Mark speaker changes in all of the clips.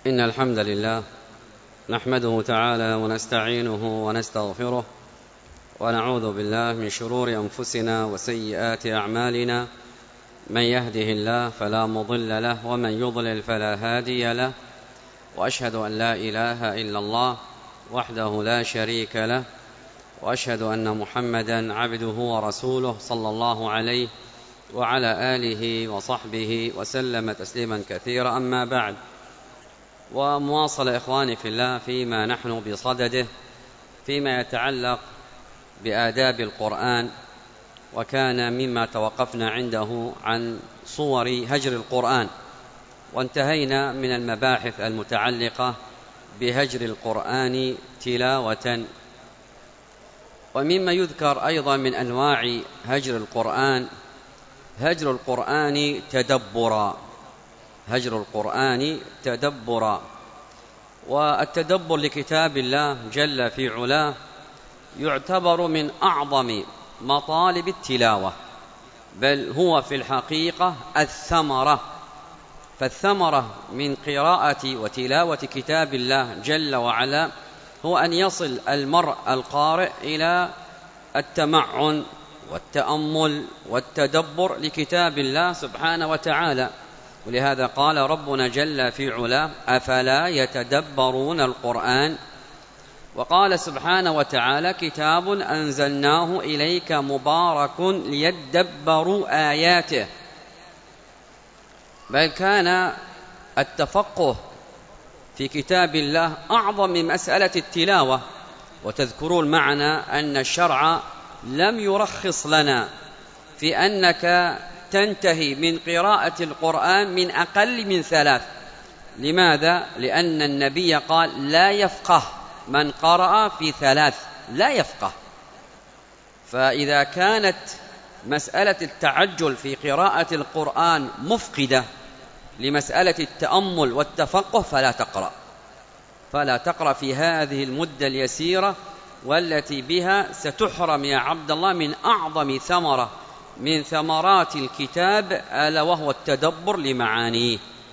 Speaker 1: إن الحمد لله نحمده تعالى ونستعينه ونستغفره ونعوذ بالله من شرور أنفسنا وسيئات أعمالنا. من يهده الله فلا مضل له ومن يضلل فلا هادي له، وأشهد أن لا إله إلا الله وحده لا شريك له، وأشهد أن محمدا عبده ورسوله صلى الله عليه وعلى آله وصحبه وسلم تسليما كثيرا. أما بعد، ومواصل إخواني في الله فيما نحن بصدده فيما يتعلق بآداب القرآن، وكان مما توقفنا عنده عن صور هجر القرآن، وانتهينا من المباحث المتعلقة بهجر القرآن تلاوة. ومما يذكر أيضا من أنواع هجر القرآن هجر القرآن تدبرا، هجر القرآن تدبرا. والتدبر لكتاب الله جل في علاه يعتبر من أعظم مطالب التلاوة، بل هو في الحقيقة الثمرة. فالثمرة من قراءة وتلاوة كتاب الله جل وعلا هو أن يصل المرء القارئ إلى التمعن والتأمل والتدبر لكتاب الله سبحانه وتعالى. ولهذا قال ربنا جل في علاه: أفلا يتدبرون القرآن؟ وقال سبحانه وتعالى: كتاب أنزلناه إليك مبارك ليدبروا آياته. بل كان التفقه في كتاب الله أعظم من مسألة التلاوة. وتذكرون معنا أن الشرع لم يرخص لنا في أنك تنتهي من قراءة القرآن من أقل من 3. لماذا؟ لأن النبي قال: لا يفقه من قرأ في 3، لا يفقه. فإذا كانت مسألة التعجل في قراءة القرآن مفقدة لمسألة التأمل والتفقه فلا تقرأ في هذه المدة اليسيرة، والتي بها ستحرم يا عبد الله من أعظم ثمرة من ثمرات الكتاب، ألا وهو التدبر لمعانيه.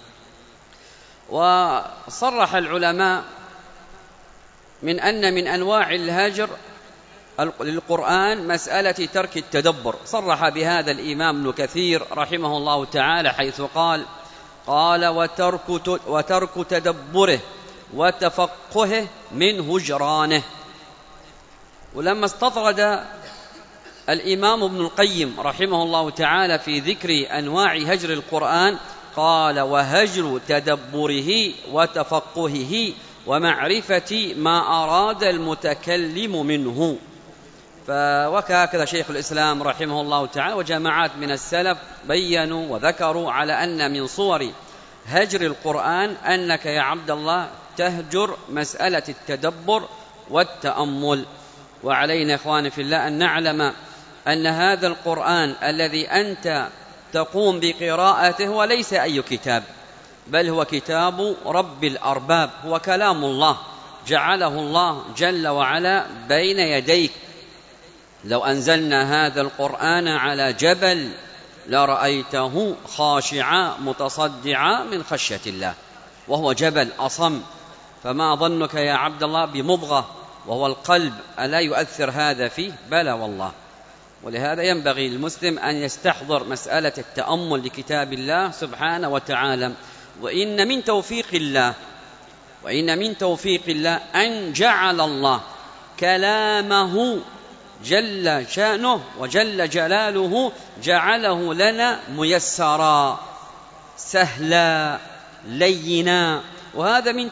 Speaker 1: وصرح العلماء من أن من أنواع الهجر للقرآن مسألة ترك التدبر. صرح بهذا الإمام ابن كثير رحمه الله تعالى، حيث قال وترك تدبره وتفقهه من هجرانه. ولما استطرد الإمام ابن القيم رحمه الله تعالى في ذكر أنواع هجر القرآن قال: وهجر تدبره وتفقهه ومعرفة ما أراد المتكلم منه. وهكذا شيخ الإسلام رحمه الله تعالى وجماعات من السلف بيّنوا وذكروا على أن من صور هجر القرآن أنك يا عبد الله تهجر مسألة التدبر والتأمل. وعلينا إخواني في الله أن نعلم أن هذا القرآن الذي أنت تقوم بقراءته هو ليس أي كتاب، بل هو كتاب رب الأرباب، هو كلام الله جعله الله جل وعلا بين يديك. لو أنزلنا هذا القرآن على جبل لرأيته خاشعا متصدعا من خشية الله، وهو جبل أصم. فما ظنك يا عبد الله بمضغة وهو القلب، ألا يؤثر هذا فيه؟ بلى والله. ولهذا ينبغي للمسلم أن يستحضر مسألة التأمل لكتاب الله سبحانه وتعالى. وإن من توفيق الله أن جعل الله كلامه جل شأنه وجل جلاله جعله لنا ميسرا سهلا لينا. وهذا من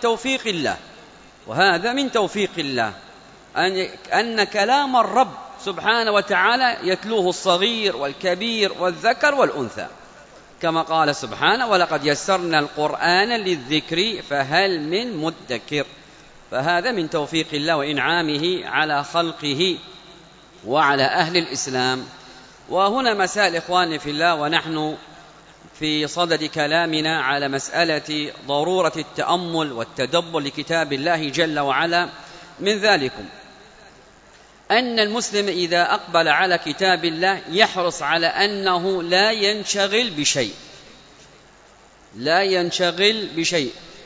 Speaker 1: توفيق الله أن كلام الرب سبحانه وتعالى يتلوه الصغير والكبير والذكر والأنثى، كما قال سبحانه: ولقد يسرنا القرآن للذكر فهل من مدكر. فهذا من توفيق الله وإنعامه على خلقه وعلى أهل الإسلام. وهنا مسائل إخواني في الله، ونحن في صدد كلامنا على مسألة ضرورة التأمل والتدبر لكتاب الله جل وعلا. من ذلكم أن المسلم إذا أقبل على كتاب الله يحرص على أنه لا ينشغل بشيء،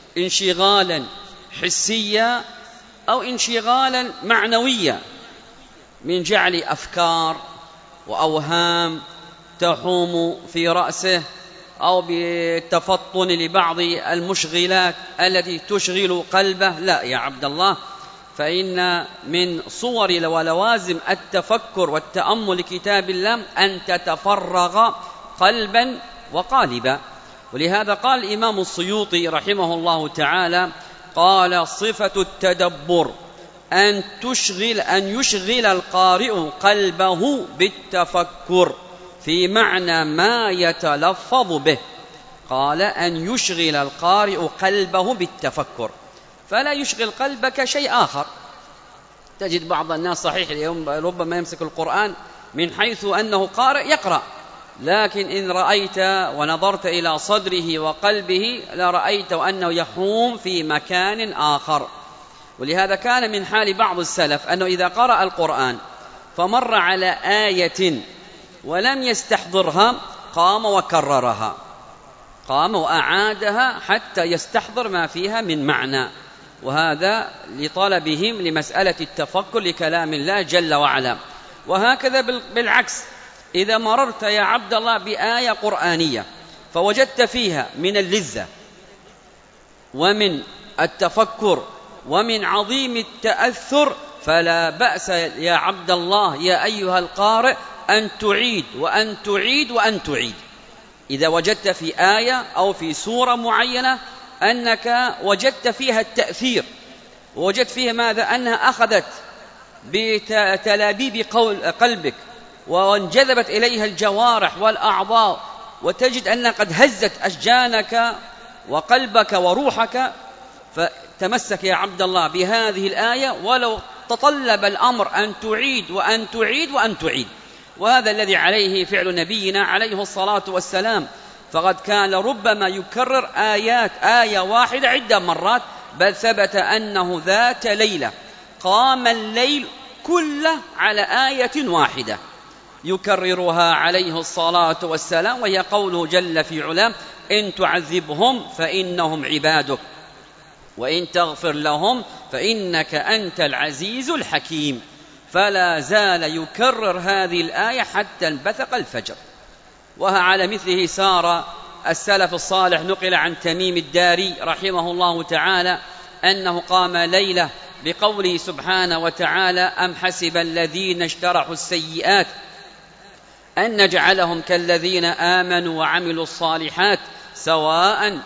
Speaker 1: انشغالا حسيا أو انشغالا معنويا من جعل أفكار وأوهام تحوم في رأسه، أو بالتفطن لبعض المشغلات التي تشغل قلبه. لا يا عبد الله، فإن من صور ولوازم التفكر والتأمل لكتاب الله أن تتفرغ قلبا وقالبا. ولهذا قال الإمام السيوطي رحمه الله تعالى، قال: صفة التدبر أن يشغل القارئ قلبه بالتفكر في معنى ما يتلفظ به. قال: أن يشغل القارئ قلبه بالتفكر، فلا يشغل قلبك شيء آخر. تجد بعض الناس صحيح اليوم ربما يمسك القرآن من حيث أنه قارئ يقرأ، لكن إن رأيت ونظرت إلى صدره وقلبه لرأيت أنه يحوم في مكان آخر. ولهذا كان من حال بعض السلف أنه إذا قرأ القرآن فمر على آية ولم يستحضرها قام وكررها، قام وأعادها حتى يستحضر ما فيها من معنى، وهذا لطلبهم لمسألة التفكر لكلام الله جل وعلا. وهكذا بالعكس، إذا مررت يا عبد الله بآية قرآنية فوجدت فيها من اللذة ومن التفكر ومن عظيم التأثر، فلا بأس يا عبد الله يا أيها القارئ أن تعيد وأن تعيد وأن تعيد. إذا وجدت في آية أو في سورة معينة أنك وجدت فيها التأثير، ووجدت فيها ماذا؟ أنها أخذت بتلابيب قلبك وانجذبت إليها الجوارح والأعضاء، وتجد أنها قد هزت أشجانك وقلبك وروحك، فتمسك يا عبد الله بهذه الآية ولو تطلب الأمر أن تعيد وأن تعيد وأن تعيد. وهذا الذي عليه فعل نبينا عليه الصلاة والسلام، فقد كان ربما يكرر آية واحدة عدة مرات، بل ثبت أنه ذات ليلة قام الليل كله على آية واحدة يكررها عليه الصلاة والسلام، وهي قوله جل في علاه: إن تعذبهم فإنهم عبادك وإن تغفر لهم فإنك أنت العزيز الحكيم. فلا زال يكرر هذه الآية حتى انبثق الفجر. وعلى مثله سار السلف الصالح. نقل عن تميم الداري رحمه الله تعالى أنه قام ليلة بقوله سبحانه وتعالى: أم حسب الذين اجترحوا السيئات أن نجعلهم كالذين آمنوا وعملوا الصالحات سواء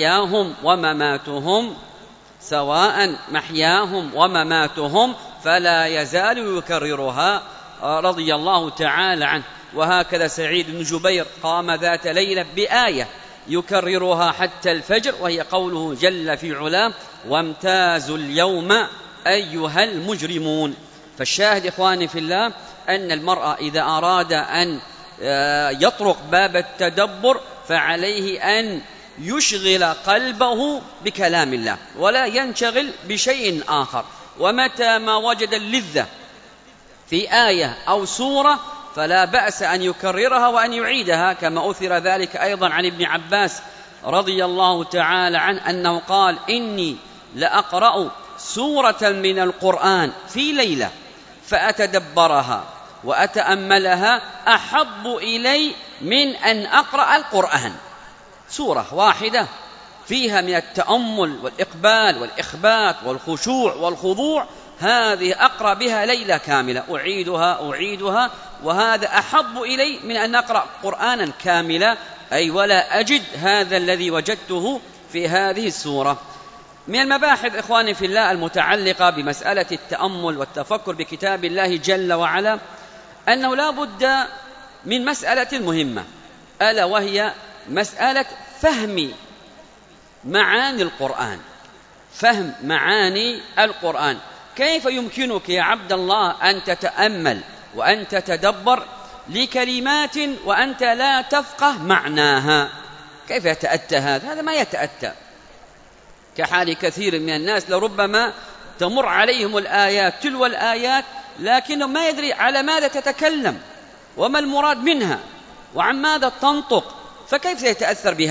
Speaker 1: محياهم ومماتهم فلا يزال يكررها رضي الله تعالى عنه. وهكذا سعيد بن جبير قام ذات ليلة بآية يكررها حتى الفجر، وهي قوله جل في علاه: وامتازوا اليوم أيها المجرمون. فالشاهد إخواني في الله أن المرء إذا أراد أن يطرق باب التدبر فعليه أن يشغل قلبه بكلام الله ولا ينشغل بشيء آخر. ومتى ما وجد اللذة في آية أو سورة فلا بأس أن يكررها وأن يعيدها، كما أثر ذلك أيضا عن ابن عباس رضي الله تعالى عنه أنه قال: إني لأقرأ سورة من القرآن في ليلة فأتدبرها وأتأملها أحب إلي من أن أقرأ القرآن. سورة واحدة فيها من التأمل والإقبال والإخبات والخشوع والخضوع، هذه أقرأ بها ليلة كاملة أعيدها، وهذا أحب إلي من أن أقرأ قرآنا كاملا، أي ولا أجد هذا الذي وجدته في هذه السورة. من المباحث إخواني في الله المتعلقة بمسألة التأمل والتفكر بكتاب الله جل وعلا أنه لا بد من مسألة مهمة، ألا وهي مسألة فهم معاني القرآن. فهم معاني القرآن. كيف يمكنك يا عبد الله أن تتأمل وأن تتدبر لكلمات وأنت لا تفقه معناها؟ كيف يتأتى هذا؟ هذا ما يتأتى. كحال كثير من الناس لربما تمر عليهم الآيات تلو الآيات لكنه ما يدري على ماذا تتكلم وما المراد منها وعن ماذا تنطق، فكيف سيتأثر بها؟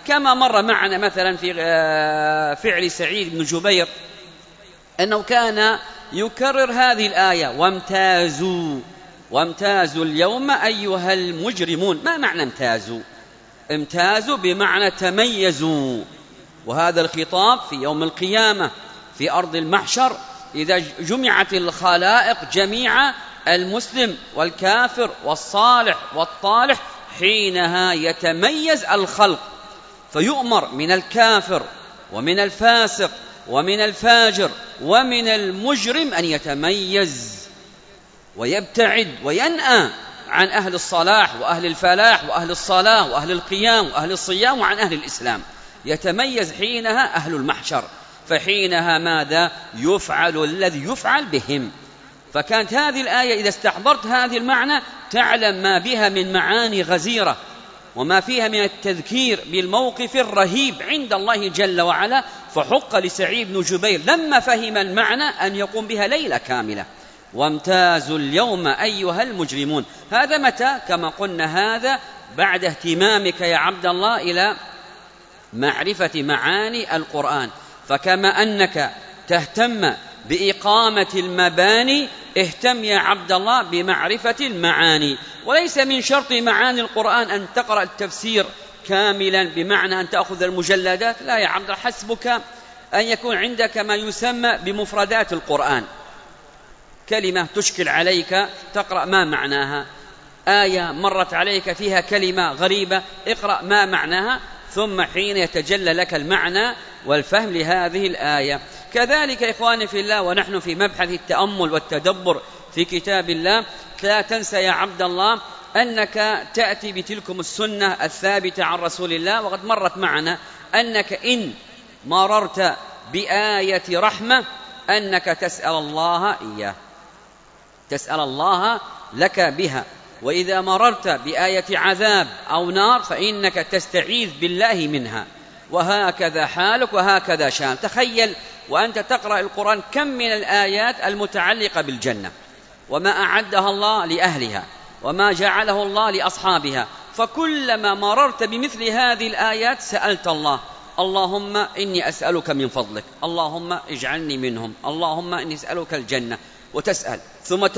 Speaker 1: كما مر معنا مثلا في فعل سعيد بن جبير أنه كان يكرر هذه الآية: وامتازوا اليوم أيها المجرمون. ما معنى امتازوا؟ امتازوا بمعنى تميزوا، وهذا الخطاب في يوم القيامة في أرض المحشر إذا جمعت الخلائق جميعا، المسلم والكافر والصالح والطالح، حينها يتميز الخلق، فيؤمر من الكافر ومن الفاسق ومن الفاجر ومن المجرم أن يتميز ويبتعد وينأى عن أهل الصلاح وأهل الفلاح وأهل الصلاة وأهل القيام وأهل الصيام وعن أهل الإسلام. يتميز حينها أهل المحشر، فحينها ماذا يفعل الذي يفعل بهم. فكانت هذه الآية إذا استحضرت هذه المعنى تعلم ما بها من معاني غزيرة، وما فيها من التذكير بالموقف الرهيب عند الله جل وعلا. فحق لسعيد بن جبير لما فهم المعنى أن يقوم بها ليلة كاملة: وامتازوا اليوم أيها المجرمون. هذا متى؟ كما قلنا هذا بعد اهتمامك يا عبد الله إلى معرفة معاني القرآن. فكما أنك تهتم بإقامة المباني، اهتم يا عبد الله بمعرفة المعاني. وليس من شرط معاني القرآن أن تقرأ التفسير كاملا بمعنى أن تأخذ المجلدات، لا يا عبد الله، حسبك أن يكون عندك ما يسمى بمفردات القرآن. كلمة تشكل عليك تقرأ ما معناها، آية مرت عليك فيها كلمة غريبة اقرأ ما معناها، ثم حين يتجلى لك المعنى والفهم لهذه الآية. كذلك إخواني في الله، ونحن في مبحث التأمل والتدبر في كتاب الله، لا تنسى يا عبد الله أنك تأتي بتلكم السنة الثابتة عن رسول الله. وقد مرت معنا أنك إن مررت بآية رحمة أنك تسأل الله إياه، تسأل الله لك بها. وإذا مررت بآية عذاب أو نار فإنك تستعيذ بالله منها. وهكذا حالك وهكذا شان. تخيل وأنت تقرأ القرآن كم من الآيات المتعلقة بالجنة، وما أعدها الله لأهلها، وما جعله الله لأصحابها. فكلما مررت بمثل هذه الآيات سألت الله: اللهم إني أسألك من فضلك، اللهم اجعلني منهم، اللهم إني أسألك الجنة. وتسأل، ثم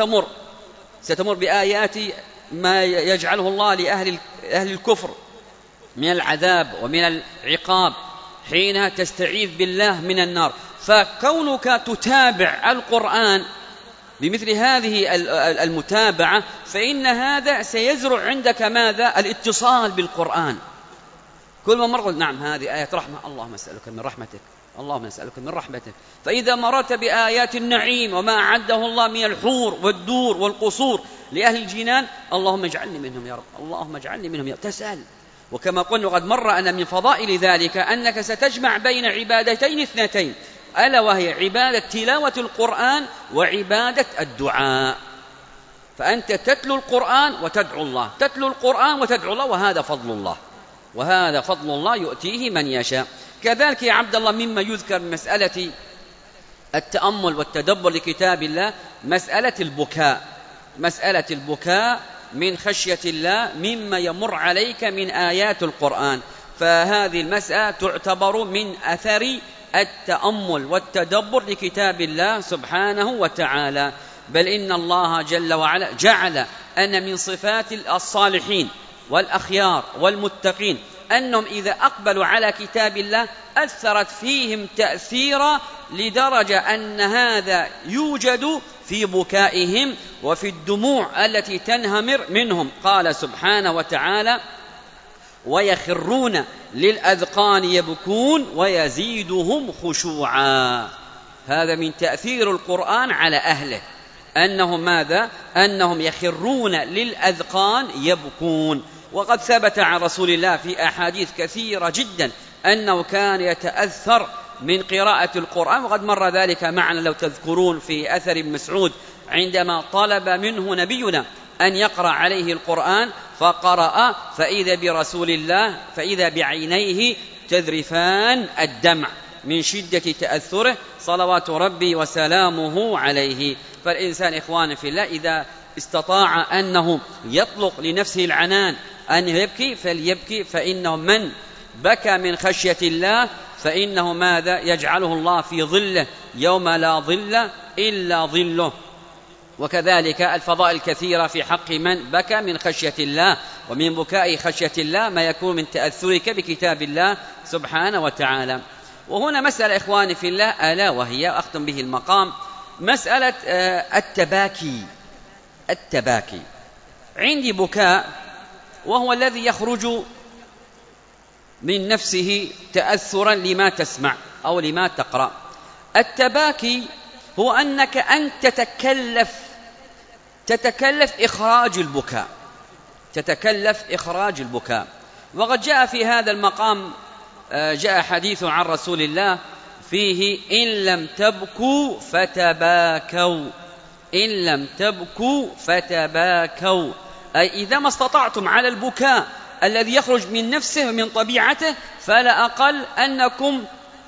Speaker 1: ستمر بآيات ما يجعله الله لأهل الكفر من العذاب ومن العقاب، حينها تستعيذ بالله من النار. فكونك تتابع القرآن بمثل هذه المتابعة فإن هذا سيزرع عندك ماذا؟ الاتصال بالقرآن. كل ما مر نعم هذه آية رحمة، اللهم أسألك من رحمتك، اللهم أسألك من رحمتك. فإذا مررت بآيات النعيم وما أعده الله من الحور والدور والقصور لأهل الجنان، اللهم اجعلني منهم يا رب، اللهم اجعلني منهم يا رب. تسأل. وكما قلنا قد مر أن من فضائل ذلك أنك ستجمع بين عبادتين اثنتين، ألا وهي عبادة تلاوة القرآن وعبادة الدعاء. فأنت تتلو القرآن وتدعو الله، تتلو القرآن وتدعو الله، وهذا فضل الله، وهذا فضل الله يؤتيه من يشاء. كذلك يا عبد الله مما يذكر من مسألة التأمل والتدبر لكتاب الله مسألة البكاء. مسألة البكاء من خشية الله مما يمر عليك من آيات القرآن. فهذه المسألة تعتبر من أثر التأمل والتدبر لكتاب الله سبحانه وتعالى. بل إن الله جل وعلا جعل أن من صفات الصالحين والأخيار والمتقين أنهم إذا أقبلوا على كتاب الله أثرت فيهم تأثيرا لدرجة أن هذا يوجد في بكائهم وفي الدموع التي تنهمر منهم. قال سبحانه وتعالى: ويخرون للأذقان يبكون ويزيدهم خشوعا. هذا من تأثير القرآن على أهله، أنهم ماذا؟ أنهم يخرون للأذقان يبكون. وقد ثبت عن رسول الله في أحاديث كثيرة جدا أنه كان يتأثر من قراءة القرآن. وقد مر ذلك معنا لو تذكرون في أثر ابن مسعود عندما طلب منه نبينا أن يقرأ عليه القرآن فقرأ فإذا برسول الله فإذا بعينيه تذرفان الدمع من شدة تأثره صلوات ربي وسلامه عليه. فالإنسان إخواني في الله إذا استطاع أنه يطلق لنفسه العنان أن يبكي فليبكي، فإنه من بكى من خشية الله فإنه ماذا؟ يجعله الله في ظله يوم لا ظل إلا ظله. وكذلك الفضائل الكثيرة في حق من بكى من خشية الله، ومن بكاء خشية الله ما يكون من تأثرك بكتاب الله سبحانه وتعالى. وهنا مسألة إخواني في الله ألا وهي أختم به المقام، مسألة التباكي. عندي بكاء وهو الذي يخرج من نفسه تأثرا لما تسمع أو لما تقرأ. التباكي هو أنك أن تتكلف إخراج البكاء. وقد جاء في هذا المقام جاء حديث عن رسول الله فيه إن لم تبكوا فتباكوا، أي إذا ما استطعتم على البكاء الذي يخرج من نفسه ومن طبيعته فلا أقل أنكم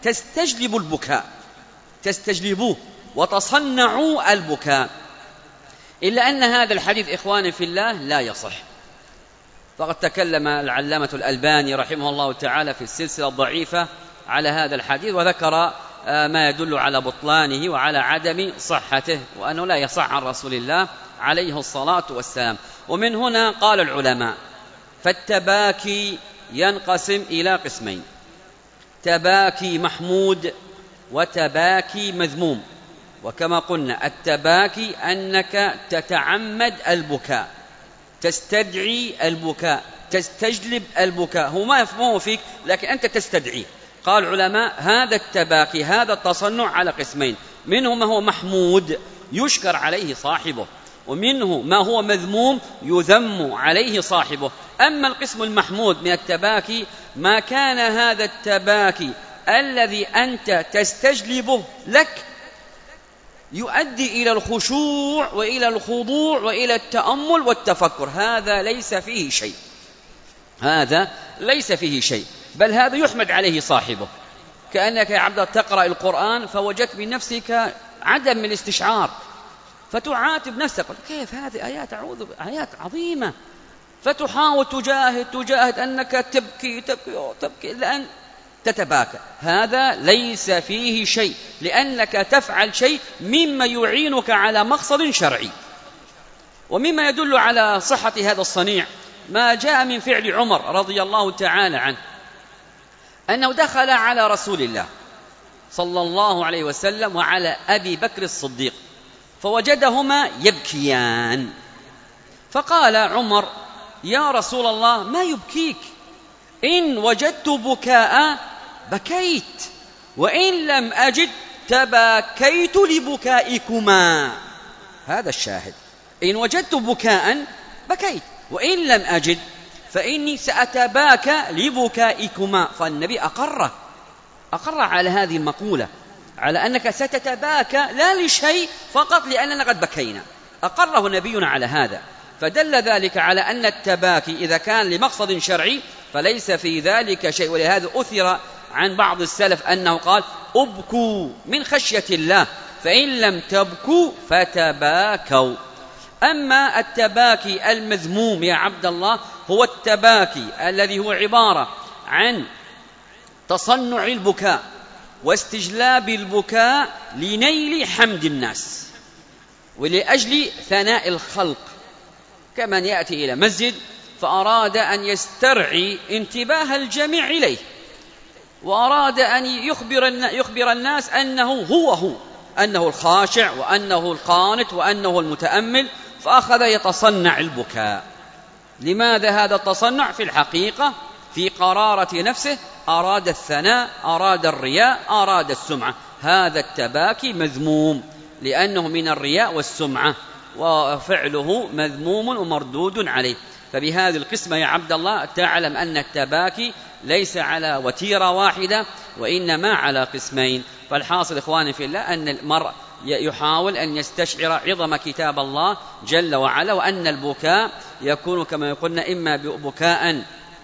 Speaker 1: تستجلبوه وتصنعوا البكاء. إلا أن هذا الحديث إخواني في الله لا يصح. فقد تكلم العلامة الألباني رحمه الله تعالى في السلسلة الضعيفة على هذا الحديث، وذكر ما يدل على بطلانه وعلى عدم صحته، وأنه لا يصح عن رسول الله عليه الصلاة والسلام. ومن هنا قال العلماء فالتباكي ينقسم إلى قسمين: تباكي محمود وتباكي مذموم. وكما قلنا التباكي أنك تتعمد البكاء، تستدعي البكاء، تستجلب البكاء، هو ما يفهمه فيك لكن أنت تستدعي. قال العلماء هذا التباكي هذا التصنع على قسمين: منه ما هو محمود يشكر عليه صاحبه، ومنه ما هو مذموم يذم عليه صاحبه. أما القسم المحمود من التباكي ما كان هذا التباكي الذي أنت تستجلبه لك يؤدي إلى الخشوع وإلى الخضوع وإلى التأمل والتفكر، هذا ليس فيه شيء، بل هذا يحمد عليه صاحبه. كأنك يا عبد تقرأ القرآن فوجدت من نفسك عدم من الاستشعار، فتعاتب نفسك: كيف هذه آيات عظيمة، فتحاول تجاهد أنك تبكي لأن تتباكى. هذا ليس فيه شيء، لأنك تفعل شيء مما يعينك على مقصد شرعي. ومما يدل على صحة هذا الصنيع ما جاء من فعل عمر رضي الله تعالى عنه، أنه دخل على رسول الله صلى الله عليه وسلم وعلى أبي بكر الصديق فوجدهما يبكيان، فقال عمر: يا رسول الله ما يبكيك؟ إن وجدت بكاء بكيت، وإن لم أجد تباكيت لبكائكما. هذا الشاهد: إن وجدت بكاء بكيت، وإن لم أجد فإني سأتباكى لبكائكما. فالنبي أقر على هذه المقولة، على أنك ستتباكى لا لشيء فقط لأننا قد بكينا، أقره نبينا على هذا. فدل ذلك على أن التباكي إذا كان لمقصد شرعي فليس في ذلك شيء. ولهذا أثر عن بعض السلف أنه قال: أبكوا من خشية الله، فإن لم تبكوا فتباكوا. أما التباكي المذموم يا عبد الله هو التباكي الذي هو عبارة عن تصنع البكاء واستجلاب البكاء لنيل حمد الناس ولأجل ثناء الخلق، كمن يأتي إلى مسجد فأراد أن يسترعي انتباه الجميع إليه، وأراد أن يخبر الناس أنه هو أنه الخاشع وأنه القانت وأنه المتأمل، فأخذ يتصنع البكاء. لماذا هذا التصنع؟ في الحقيقة في قرارة نفسه أراد الثناء، أراد الرياء، أراد السمعة. هذا التباكي مذموم لأنه من الرياء والسمعة، وفعله مذموم ومردود عليه. فبهذه القسمة يا عبد الله تعلم أن التباكي ليس على وتيرة واحدة، وإنما على قسمين. فالحاصل إخواني في الله أن المرء يحاول أن يستشعر عظم كتاب الله جل وعلا، وأن البكاء يكون كما يقولنا إما بكاء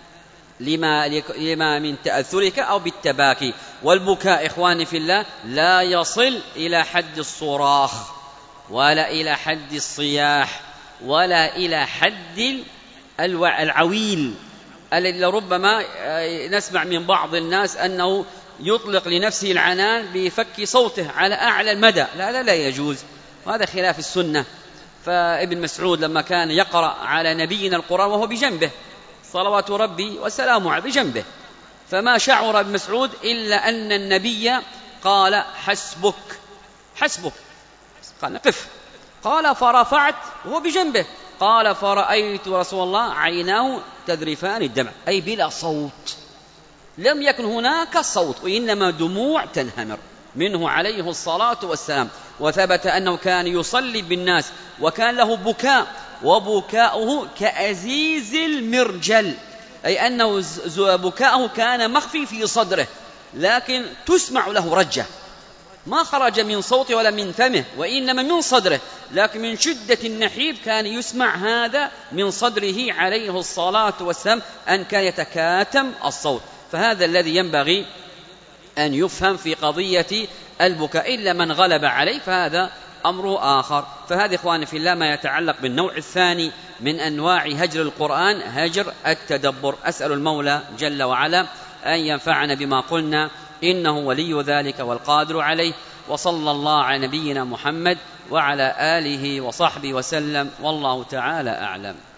Speaker 1: لما من تأثرك أو بالتباكي. والبكاء إخواني في الله لا يصل إلى حد الصراخ ولا إلى حد الصياح ولا إلى حد العويل، الذي لربما نسمع من بعض الناس أنه يطلق لنفسه العنان بفك صوته على أعلى المدى. لا يجوز، وهذا خلاف السنة. فابن مسعود لما كان يقرأ على نبينا القرآن وهو بجنبه صلوات ربي وسلامه عليه بجنبه، فما شعر ابن مسعود إلا أن النبي قال حسبك حسبك، قال قف، قال فرفعت وهو بجنبه، قال فرأيت رسول الله عيناه تذرفان الدمع، أي بلا صوت، لم يكن هناك صوت وإنما دموع تنهمر منه عليه الصلاة والسلام. وثبت أنه كان يصلي بالناس وكان له بكاء، وبكاؤه كأزيز المرجل، أي أنه بكاؤه كان مخفي في صدره لكن تسمع له رجة، ما خرج من صوته ولا من فمه وإنما من صدره، لكن من شدة النحيب كان يسمع هذا من صدره عليه الصلاة والسلام، أن كان يتكاتم الصوت. فهذا الذي ينبغي أن يفهم في قضية البكاء، إلا من غلب عليه فهذا أمر آخر. فهذا إخواني في الله ما يتعلق بالنوع الثاني من أنواع هجر القرآن، هجر التدبر. أسأل المولى جل وعلا أن ينفعنا بما قلنا، إنه ولي ذلك والقادر عليه. وصلى الله على نبينا محمد وعلى آله وصحبه وسلم، والله تعالى أعلم.